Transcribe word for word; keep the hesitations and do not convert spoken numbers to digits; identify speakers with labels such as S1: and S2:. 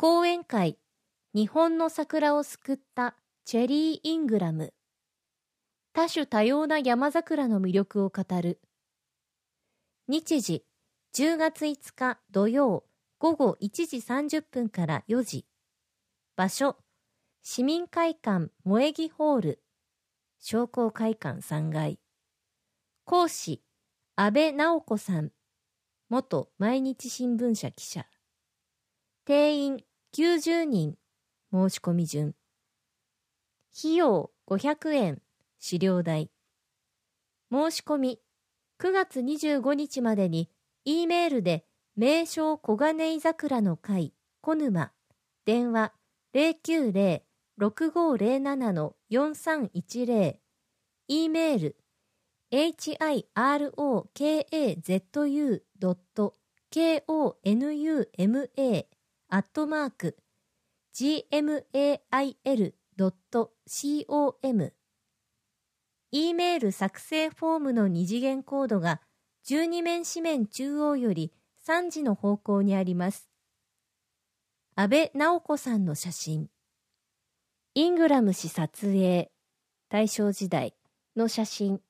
S1: 講演会、日本の桜を救ったチェリー・イングラム。多種多様な山桜の魅力を語る。日時、じゅうがついつか土曜午後いちじさんじゅっぷんからよじ。場所、市民会館萌木ホール。商工会館さんがい。講師、安倍直子さん。元毎日新聞社記者。定員きゅうじゅうにん。申し込み順。費用ごひゃくえん。資料代。申し込みくがつにじゅうごにちまでに E メールで名称小金井桜の会小沼電話 ゼロきゅうゼロ ろくごゼロなな よんさんいちゼロ E メール エイチアイアールオーケーエーゼットユードットケーオーエヌユーエムエー アットマーク ジーエムエーアイエルドットコムE メール作成フォームの二次元コードがじゅうにめん紙面中央よりさんじの方向にあります。安倍直子さんの写真。イングラム氏撮影、大正時代の写真。